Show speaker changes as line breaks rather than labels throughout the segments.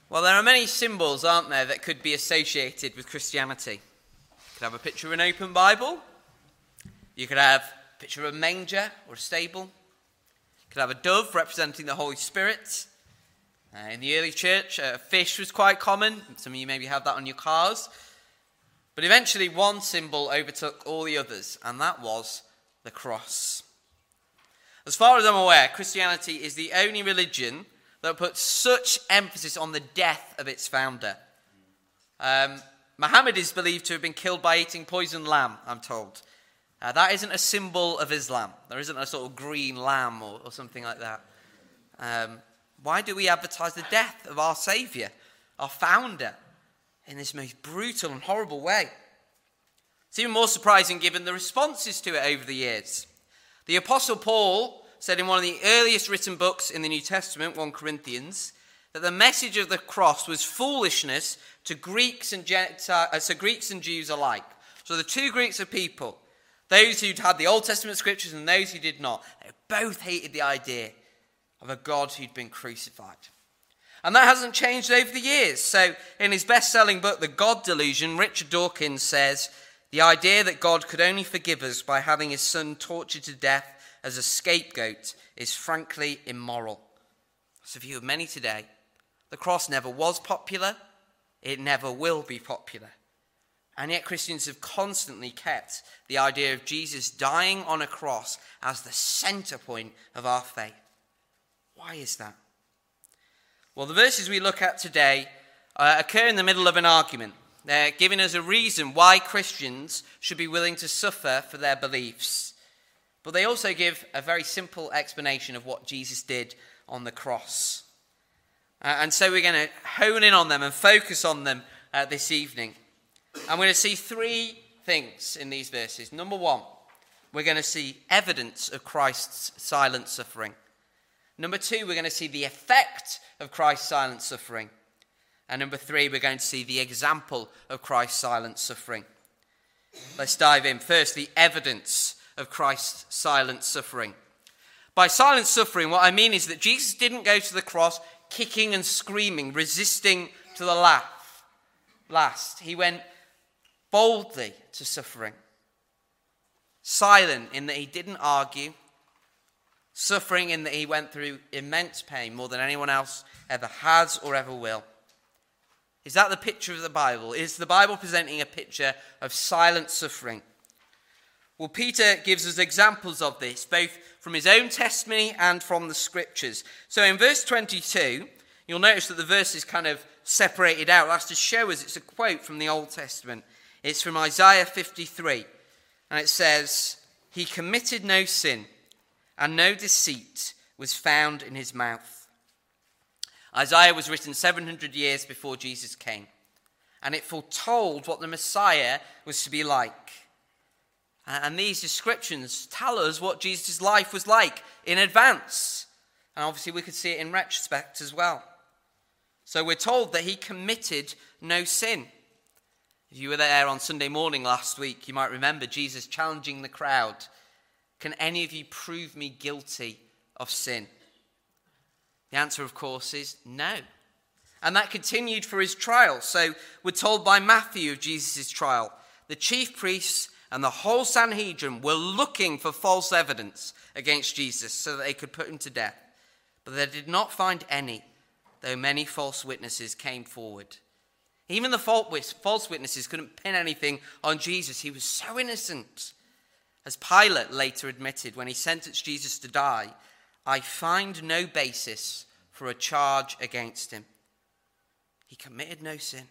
Well, there are many symbols, aren't there, that could be associated with Christianity. You could have a picture of an open Bible. You could have a picture of a manger or a stable. You could have a dove representing the Holy Spirit. In the early church, a fish was quite common. Some of you maybe have that on your cars. But eventually one symbol overtook all the others, and that was the cross. As far as I'm aware, Christianity is the only religion that puts such emphasis on the death of its founder. Muhammad is believed to have been killed by eating poisoned lamb, I'm told. That isn't a symbol of Islam. There isn't a sort of green lamb or something like that. Why do we advertise the death of our Saviour, our founder, in this most brutal and horrible way? It's even more surprising given the responses to it over the years. The Apostle Paul said in one of the earliest written books in the New Testament, 1 Corinthians, that the message of the cross was foolishness to Greeks and Jews alike. So the two groups of people, those who'd had the Old Testament scriptures and those who did not, they both hated the idea of a God who'd been crucified. And that hasn't changed over the years. So in his best-selling book, The God Delusion, Richard Dawkins says, the idea that God could only forgive us by having his son tortured to death as a scapegoat is frankly immoral. That's the view of many today. The cross never was popular. It never will be popular. And yet Christians have constantly kept the idea of Jesus dying on a cross as the center point of our faith. Why is that? Well, the verses we look at today occur in the middle of an argument. They're giving us a reason why Christians should be willing to suffer for their beliefs. But they also give a very simple explanation of what Jesus did on the cross. And so we're going to hone in on them and focus on them this evening. And we're going to see three things in these verses. Number one, we're going to see evidence of Christ's silent suffering. Number two, we're going to see the effect of Christ's silent suffering. And number three, we're going to see the example of Christ's silent suffering. Let's dive in. First, the evidence of Christ's silent suffering. By silent suffering, what I mean is that Jesus didn't go to the cross kicking and screaming, resisting to the last. He went boldly to suffering. Silent in that he didn't argue. Suffering in that he went through immense pain, more than anyone else ever has or ever will. Is that the picture of the Bible? Is the Bible presenting a picture of silent suffering? Well, Peter gives us examples of this, both from his own testimony and from the scriptures. So in verse 22, you'll notice that the verse is kind of separated out. That's to show us it's a quote from the Old Testament. It's from Isaiah 53. And it says, "He committed no sin, and no deceit was found in his mouth." Isaiah was written 700 years before Jesus came. And it foretold what the Messiah was to be like. And these descriptions tell us what Jesus' life was like in advance. And obviously we could see it in retrospect as well. So we're told that he committed no sin. If you were there on Sunday morning last week, you might remember Jesus challenging the crowd. Can any of you prove me guilty of sin? The answer, of course, is no. And that continued for his trial. So we're told by Matthew of Jesus' trial, the chief priests and the whole Sanhedrin were looking for false evidence against Jesus so that they could put him to death. But they did not find any, though many false witnesses came forward. Even the false witnesses couldn't pin anything on Jesus. He was so innocent. As Pilate later admitted when he sentenced Jesus to die, "I find no basis for a charge against him." He committed no sin.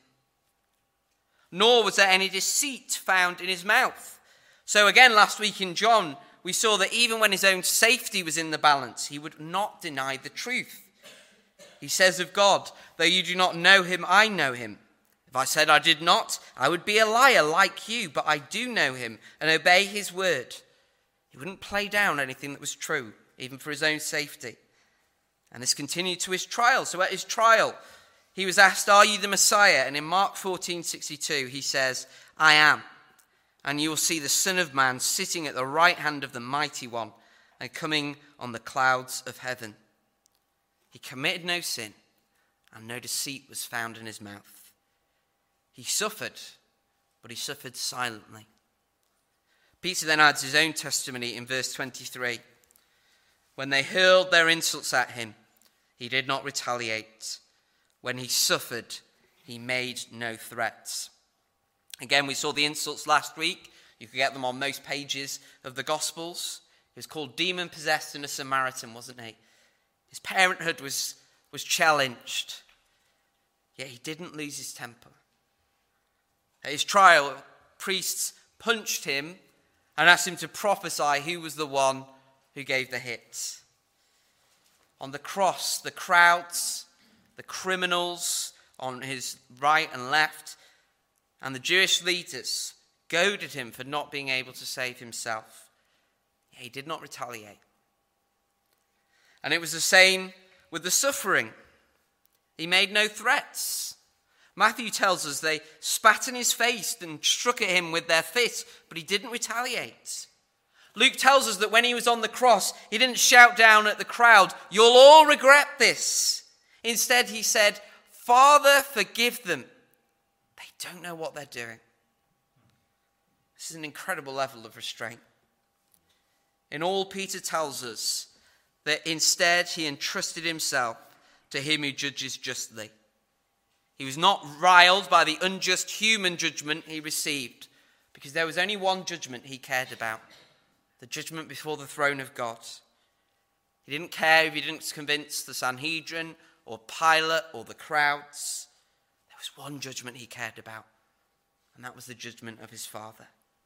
Nor was there any deceit found in his mouth. So again, last week in John, we saw that even when his own safety was in the balance, he would not deny the truth. He says of God, "Though you do not know him, I know him. If I said I did not, I would be a liar like you, but I do know him and obey his word." He wouldn't play down anything that was true, even for his own safety. And this continued to his trial. So at his trial, he was asked, "Are you the Messiah?" And in Mark 14:62, he says, "I am. And you will see the Son of Man sitting at the right hand of the Mighty One and coming on the clouds of heaven." He committed no sin, and no deceit was found in his mouth. He suffered, but he suffered silently. Peter then adds his own testimony in verse 23. When they hurled their insults at him, he did not retaliate. When he suffered, he made no threats. Again, we saw the insults last week. You could get them on most pages of the Gospels. He was called demon-possessed and a Samaritan, wasn't he? His parenthood was challenged. Yet he didn't lose his temper. At his trial, priests punched him and asked him to prophesy who was the one who gave the hit. On the cross, the crowds, the criminals on his right and left, and the Jewish leaders goaded him for not being able to save himself. Yet he did not retaliate. And it was the same with the suffering. He made no threats. Matthew tells us they spat in his face and struck at him with their fists, but he didn't retaliate. Luke tells us that when he was on the cross, he didn't shout down at the crowd, "You'll all regret this." Instead, he said, "Father, forgive them. They don't know what they're doing." This is an incredible level of restraint. In all, Peter tells us that instead he entrusted himself to him who judges justly. He was not riled by the unjust human judgment he received, because there was only one judgment he cared about, the judgment before the throne of God. He didn't care if he didn't convince the Sanhedrin or Pilate or the crowds. There was one judgment he cared about, and that was the judgment of his Father.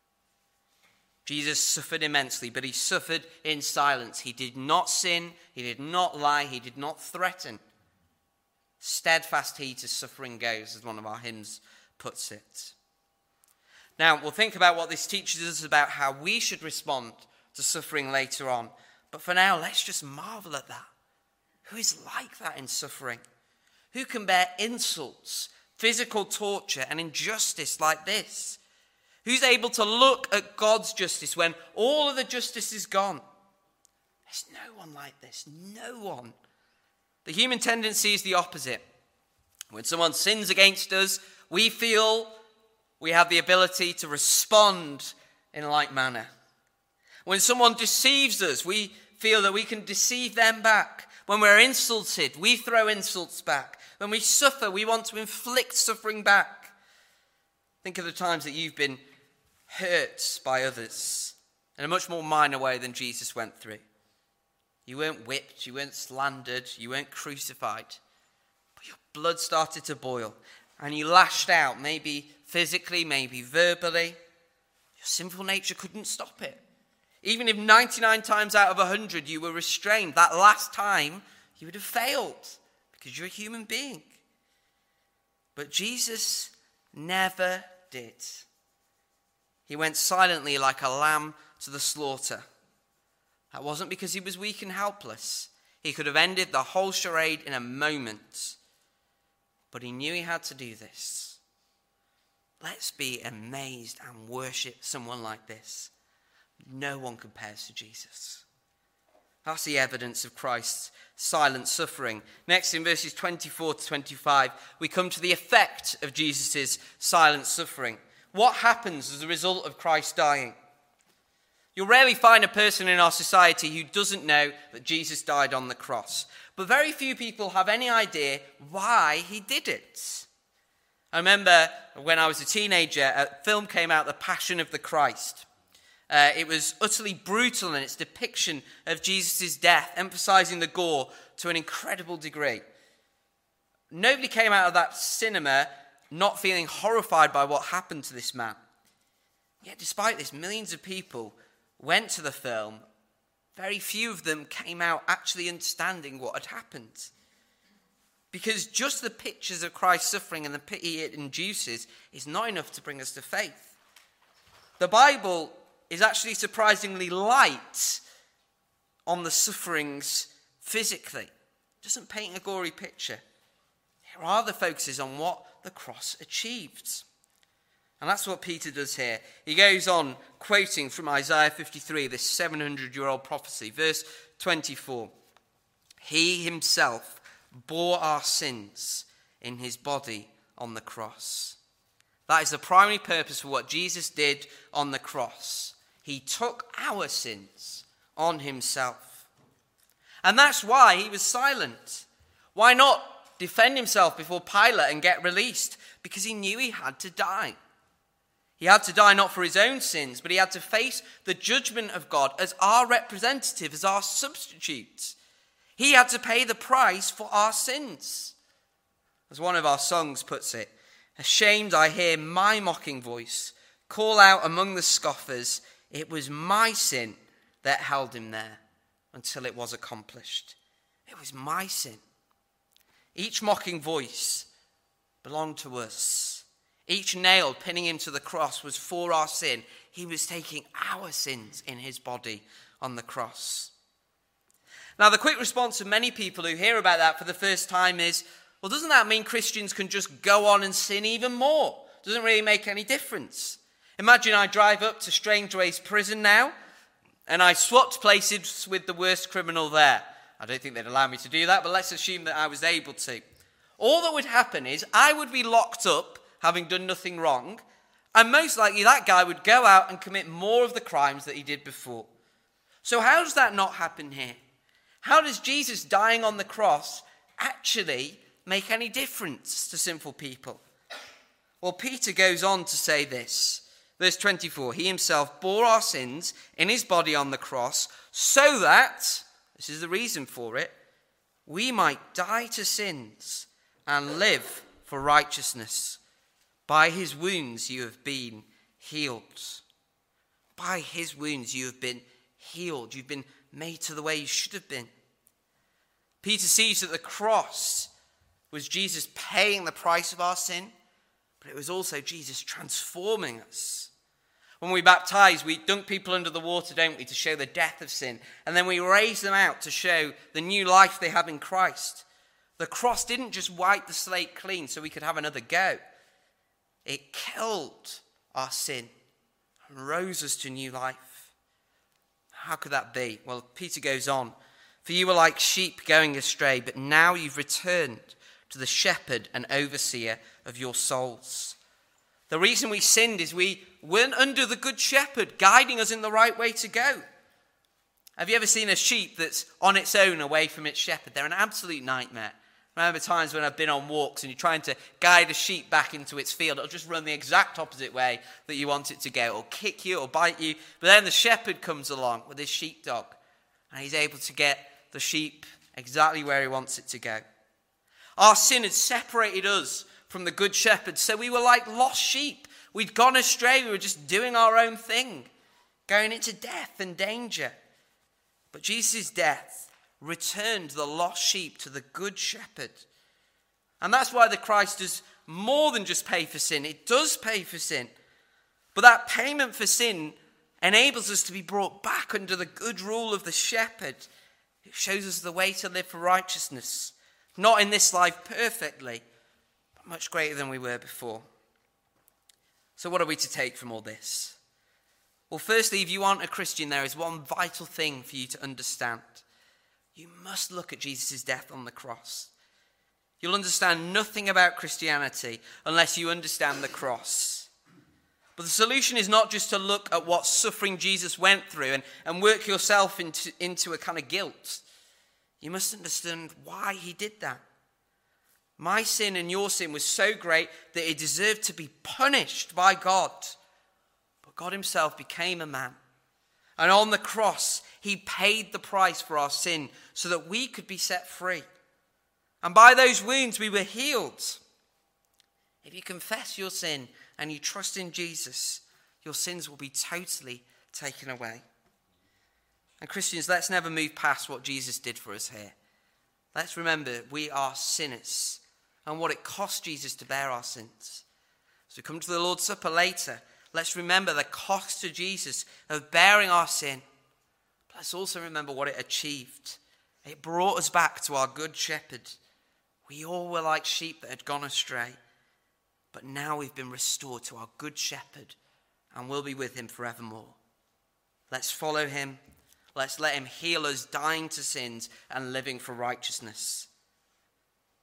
Jesus suffered immensely, but he suffered in silence. He did not sin, he did not lie, he did not threaten. Steadfast he to suffering goes, as one of our hymns puts it. Now, we'll think about what this teaches us about how we should respond to suffering later on. But for now, let's just marvel at that. Who is like that in suffering? Who can bear insults, physical torture, and injustice like this? Who's able to look at God's justice when all of the justice is gone? There's no one like this. No one. The human tendency is the opposite. When someone sins against us, we feel we have the ability to respond in like manner. When someone deceives us, we feel that we can deceive them back. When we're insulted, we throw insults back. When we suffer, we want to inflict suffering back. Think of the times that you've been hurt by others in a much more minor way than Jesus went through. You weren't whipped, you weren't slandered, you weren't crucified, but your blood started to boil and you lashed out, maybe physically, maybe verbally. Your sinful nature couldn't stop it. Even if 99 times out of 100 you were restrained, that last time you would have failed because you're a human being. But Jesus never did. He went silently like a lamb to the slaughter. That wasn't because he was weak and helpless. He could have ended the whole charade in a moment. But he knew he had to do this. Let's be amazed and worship someone like this. No one compares to Jesus. That's the evidence of Christ's silent suffering. Next, in verses 24 to 25, we come to the effect of Jesus' silent suffering. What happens as a result of Christ dying? You'll rarely find a person in our society who doesn't know that Jesus died on the cross. But very few people have any idea why he did it. I remember when I was a teenager, a film came out, The Passion of the Christ. It was utterly brutal in its depiction of Jesus' death, emphasizing the gore to an incredible degree. Nobody came out of that cinema not feeling horrified by what happened to this man. Yet despite this, millions of people went to the film. Very few of them came out actually understanding what had happened. Because just the pictures of Christ's suffering and the pity it induces is not enough to bring us to faith. The Bible is actually surprisingly light on the sufferings physically. It doesn't paint a gory picture. It rather focuses on what the cross achieved. And that's what Peter does here. He goes on quoting from Isaiah 53, this 700-year-old prophecy, verse 24. He himself bore our sins in his body on the cross. That is the primary purpose for what Jesus did on the cross. He took our sins on himself. And that's why he was silent. Why not defend himself before Pilate and get released? Because he knew he had to die. He had to die not for his own sins, but he had to face the judgment of God as our representative, as our substitute. He had to pay the price for our sins. As one of our songs puts it, ashamed I hear my mocking voice call out among the scoffers, it was my sin that held him there until it was accomplished. It was my sin. Each mocking voice belonged to us. Each nail pinning him to the cross was for our sin. He was taking our sins in his body on the cross. Now, the quick response of many people who hear about that for the first time is, well, doesn't that mean Christians can just go on and sin even more? Doesn't really make any difference. Imagine I drive up to Strangeways prison now, and I swapped places with the worst criminal there. I don't think they'd allow me to do that, but let's assume that I was able to. All that would happen is I would be locked up, having done nothing wrong, and most likely that guy would go out and commit more of the crimes that he did before. So how does that not happen here? How does Jesus dying on the cross actually make any difference to sinful people? Well, Peter goes on to say this. Verse 24, he himself bore our sins in his body on the cross so that, this is the reason for it, we might die to sins and live for righteousness. By his wounds you have been healed. By his wounds you have been healed. You've been made to the way you should have been. Peter sees that the cross was Jesus paying the price of our sin, but it was also Jesus transforming us. When we baptize, we dunk people under the water, don't we, to show the death of sin. And then we raise them out to show the new life they have in Christ. The cross didn't just wipe the slate clean so we could have another go. It killed our sin and rose us to new life. How could that be? Well, Peter goes on. For you were like sheep going astray, but now you've returned to the shepherd and overseer of your souls. The reason we sinned is we weren't under the good shepherd, guiding us in the right way to go. Have you ever seen a sheep that's on its own away from its shepherd? They're an absolute nightmare. I remember times when I've been on walks and you're trying to guide a sheep back into its field. It'll just run the exact opposite way that you want it to go. It'll kick you or bite you. But then the shepherd comes along with his sheepdog and he's able to get the sheep exactly where he wants it to go. Our sin had separated us from the good shepherd, so we were like lost sheep. We'd gone astray. We were just doing our own thing, going into death and danger. But Jesus' death returned the lost sheep to the good shepherd. And that's why the Christ does more than just pay for sin. It does pay for sin. But that payment for sin enables us to be brought back under the good rule of the shepherd. It shows us the way to live for righteousness. Not in this life perfectly, but much greater than we were before. So what are we to take from all this? Well, firstly, if you aren't a Christian, there is one vital thing for you to understand. You must look at Jesus' death on the cross. You'll understand nothing about Christianity unless you understand the cross. But the solution is not just to look at what suffering Jesus went through and work yourself into a kind of guilt. You must understand why he did that. My sin and your sin was so great that it deserved to be punished by God. But God himself became a man. And on the cross, he paid the price for our sin so that we could be set free. And by those wounds, we were healed. If you confess your sin and you trust in Jesus, your sins will be totally taken away. And Christians, let's never move past what Jesus did for us here. Let's remember we are sinners and what it cost Jesus to bear our sins. As we come to the Lord's Supper later, let's remember the cost to Jesus of bearing our sin. But let's also remember what it achieved. It brought us back to our good shepherd. We all were like sheep that had gone astray. But now we've been restored to our good shepherd and we'll be with him forevermore. Let's follow him. Let's let him heal us, dying to sins and living for righteousness.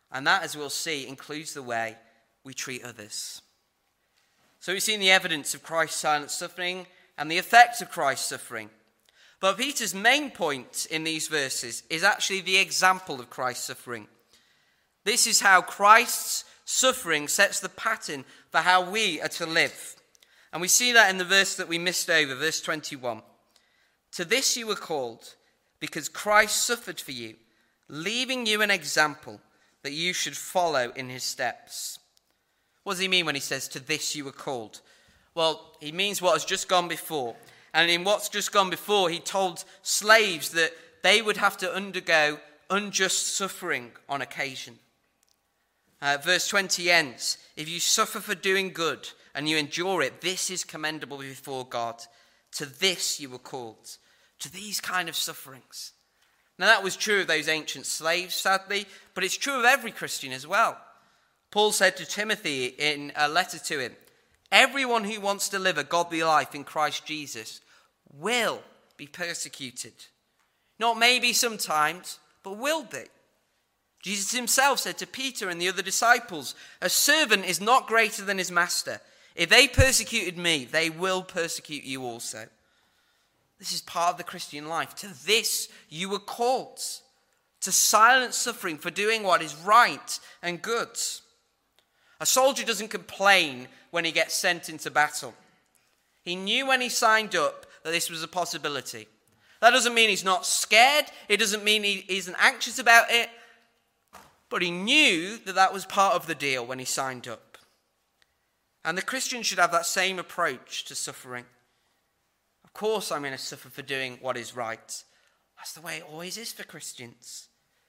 And that, as we'll see, includes the way we treat others. So we've seen the evidence of Christ's silent suffering and the effects of Christ's suffering. But Peter's main point in these verses is actually the example of Christ's suffering. This is how Christ's suffering sets the pattern for how we are to live. And we see that in the verse that we missed over, verse 21. To this you were called, because Christ suffered for you, leaving you an example that you should follow in his steps. What does he mean when he says, to this you were called? Well, he means what has just gone before. And in what's just gone before, he told slaves that they would have to undergo unjust suffering on occasion. Verse 20 ends, if you suffer for doing good and you endure it, this is commendable before God. To this you were called, to these kind of sufferings. Now that was true of those ancient slaves, sadly, but it's true of every Christian as well. Paul said to Timothy in a letter to him, everyone who wants to live a godly life in Christ Jesus will be persecuted. Not maybe sometimes, but will be. Jesus himself said to Peter and the other disciples, a servant is not greater than his master. If they persecuted me, they will persecute you also. This is part of the Christian life. To this you were called, to silent suffering for doing what is right and good. A soldier doesn't complain when he gets sent into battle. He knew when he signed up that this was a possibility. That doesn't mean he's not scared. It doesn't mean he isn't anxious about it. But he knew that that was part of the deal when he signed up. And the Christian should have that same approach to suffering. Of course I'm going to suffer for doing what is right. That's the way it always is for Christians.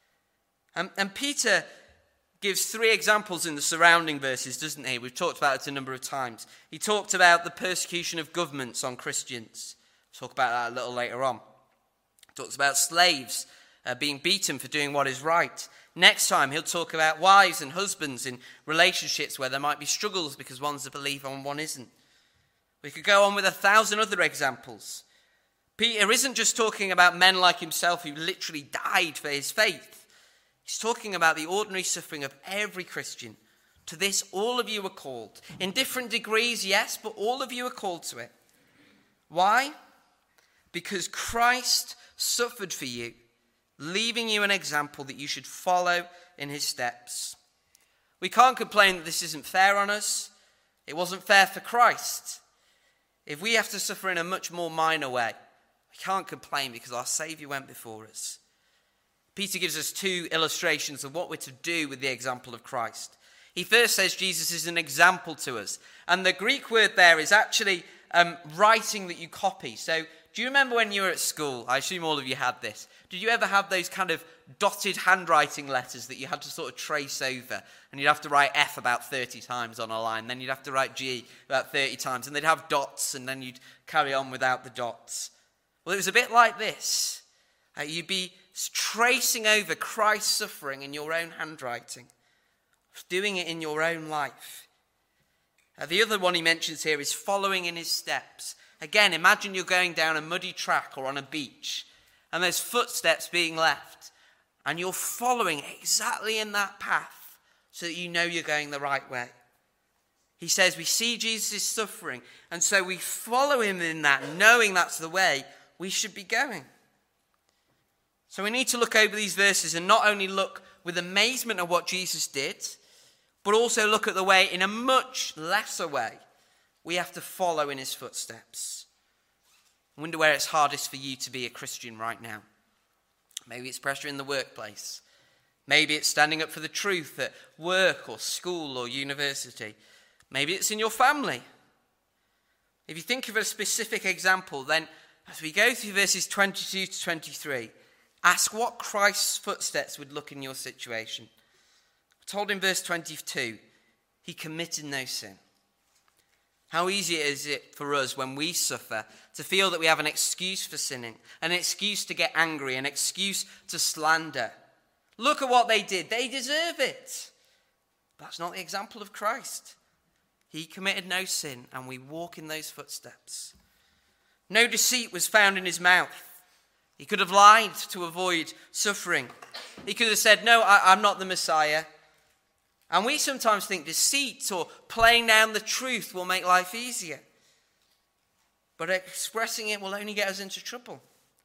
And Peter gives 3 examples in the surrounding verses, doesn't he? We've talked about it a number of times. He talked about the persecution of governments on Christians. We'll talk about that a little later on. He talks about slaves being beaten for doing what is right. Next time he'll talk about wives and husbands in relationships where there might be struggles because one's a believer and one isn't. We could go on with 1,000 other examples. Peter isn't just talking about men like himself who literally died for his faith. He's talking about the ordinary suffering of every Christian. To this all of you are called. In different degrees, yes, but all of you are called to it. Why? Because Christ suffered for you, leaving you an example that you should follow in his steps. We can't complain that this isn't fair on us. It wasn't fair for Christ. If we have to suffer in a much more minor way, we can't complain because our Saviour went before us. Peter gives us 2 illustrations of what we're to do with the example of Christ. He first says Jesus is an example to us. And the Greek word there is actually writing that you copy. So do you remember when you were at school? I assume all of you had this. Did you ever have those kind of dotted handwriting letters that you had to sort of trace over? And you'd have to write F about 30 times on a line. Then you'd have to write G about 30 times. And they'd have dots, and then you'd carry on without the dots. Well, it was a bit like this. You'd be tracing over Christ's suffering in your own handwriting, doing it in your own life. The other one he mentions here is following in his steps. Again, imagine you're going down a muddy track or on a beach, and there's footsteps being left, and you're following exactly in that path so that you know you're going the right way. He says we see Jesus' suffering, and so we follow him in that, knowing that's the way we should be going. So we need to look over these verses and not only look with amazement at what Jesus did, but also look at the way in a much lesser way we have to follow in his footsteps. I wonder where it's hardest for you to be a Christian right now. Maybe it's pressure in the workplace. Maybe it's standing up for the truth at work or school or university. Maybe it's in your family. If you think of a specific example, then as we go through verses 22 to 23, ask what Christ's footsteps would look in your situation. We're told in verse 22, he committed no sin. How easy is it for us when we suffer to feel that we have an excuse for sinning, an excuse to get angry, an excuse to slander. Look at what they did. They deserve it. That's not the example of Christ. He committed no sin, and we walk in those footsteps. No deceit was found in his mouth. He could have lied to avoid suffering. He could have said, no, I'm not the Messiah. And we sometimes think deceit or playing down the truth will make life easier. But expressing it will only get us into trouble.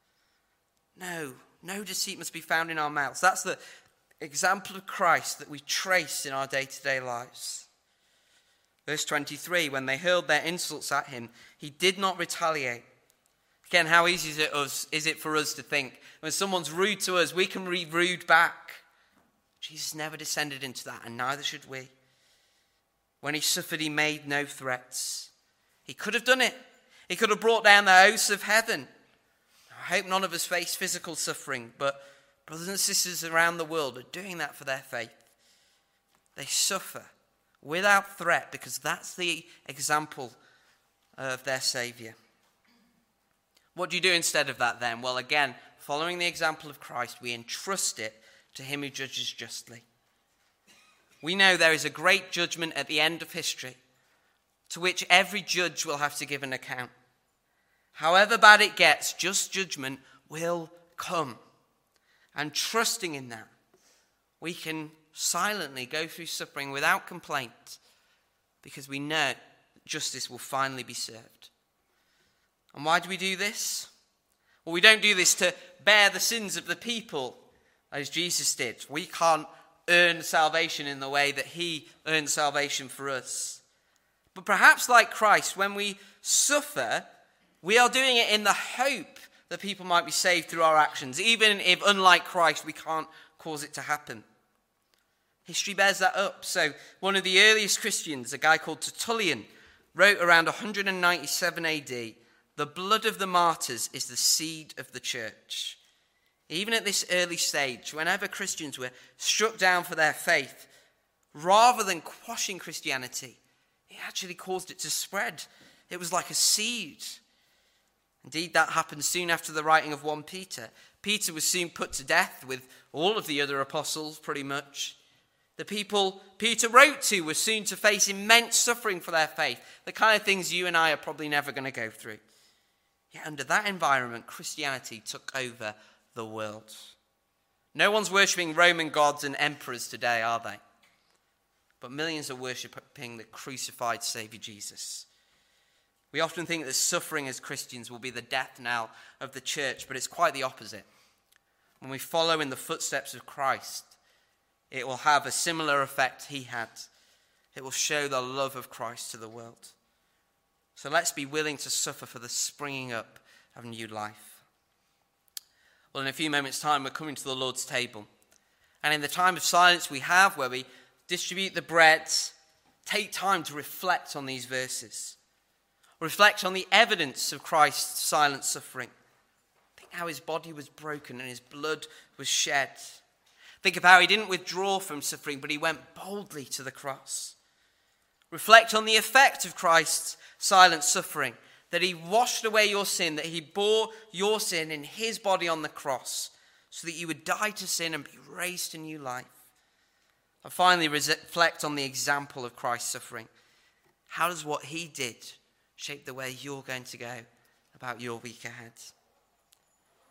No deceit must be found in our mouths. That's the example of Christ that we trace in our day-to-day lives. Verse 23, when they hurled their insults at him, he did not retaliate. Again, how easy is it for us to think when someone's rude to us, we can be rude back. Jesus never descended into that, and neither should we. When he suffered, he made no threats. He could have done it. He could have brought down the hosts of heaven. I hope none of us face physical suffering, but brothers and sisters around the world are doing that for their faith. They suffer without threat because that's the example of their Saviour. What do you do instead of that then? Well, again, following the example of Christ, we entrust it to him who judges justly. We know there is a great judgment at the end of history to which every judge will have to give an account. However bad it gets, just judgment will come. And trusting in that, we can silently go through suffering without complaint because we know justice will finally be served. And why do we do this? Well, we don't do this to bear the sins of the people as Jesus did. We can't earn salvation in the way that he earned salvation for us. But perhaps like Christ, when we suffer, we are doing it in the hope that people might be saved through our actions, even if, unlike Christ, we can't cause it to happen. History bears that up. So one of the earliest Christians, a guy called Tertullian, wrote around 197 AD, "The blood of the martyrs is the seed of the church." Even at this early stage, whenever Christians were struck down for their faith, rather than quashing Christianity, it actually caused it to spread. It was like a seed. Indeed, that happened soon after the writing of 1 Peter. Peter was soon put to death with all of the other apostles, pretty much. The people Peter wrote to were soon to face immense suffering for their faith, the kind of things you and I are probably never going to go through. Yet under that environment, Christianity took over the world. No one's worshipping Roman gods and emperors today, are they? But millions are worshipping the crucified Saviour Jesus. We often think that suffering as Christians will be the death knell of the church, but it's quite the opposite. When we follow in the footsteps of Christ, it will have a similar effect he had. It will show the love of Christ to the world. So let's be willing to suffer for the springing up of new life. Well, in a few moments' time, we're coming to the Lord's table. And in the time of silence we have, where we distribute the bread, take time to reflect on these verses. Reflect on the evidence of Christ's silent suffering. Think how his body was broken and his blood was shed. Think of how he didn't withdraw from suffering, but he went boldly to the cross. Reflect on the effect of Christ's silent suffering, that he washed away your sin, that he bore your sin in his body on the cross, so that you would die to sin and be raised to new life. And finally, reflect on the example of Christ's suffering. How does what he did shape the way you're going to go about your week ahead?